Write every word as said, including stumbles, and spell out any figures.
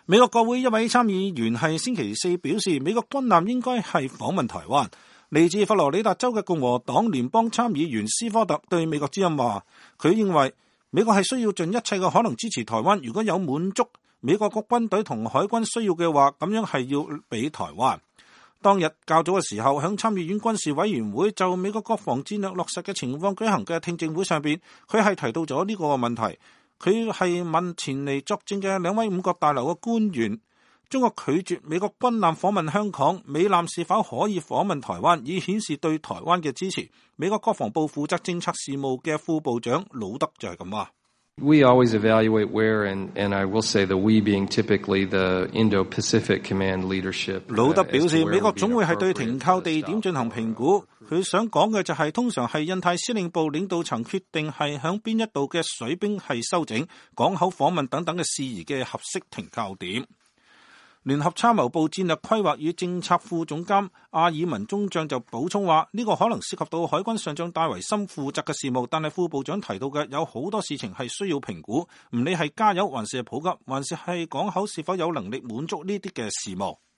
美國國會一位參議員係星期四表示，美國軍艦應該係訪問台灣。嚟自佛羅里達州嘅共和黨聯邦參議員斯科特對美國之音話，佢認為美國係需要盡一切嘅可能支持台灣，如果有滿足美國國軍隊同海軍需要嘅話，咁樣係要俾台灣。當日較早嘅時候，響參議院軍事委員會就美國國防戰略落實嘅情況舉行嘅聽證會上邊，佢係提到咗呢個問題。佢係問前嚟作證嘅兩位五角大樓嘅官員，中國拒絕美國軍艦訪問香港，美艦是否可以訪問台灣，以顯示對台灣嘅支持。美國國防部負責政策事務嘅副部長魯德就係咁話。 We always evaluate where, and, and I will say the we being typically the Indo-Pacific Command leadership. 魯德表示，美國總會係對停靠地點進行評估。佢想講嘅就係、是，通常係印太司令部領導層決定係響邊一度嘅水兵係修整、港口訪問等等嘅事宜嘅合適停靠點。聯合參謀部戰略規劃與政策副總監阿爾文中將就補充話，呢、這個可能涉及到海軍上將戴維森負責嘅事務，但係副部長提到嘅有好多事情係需要評估，唔理係加油還是普及，還是係港口是否有能力滿足呢啲嘅事務。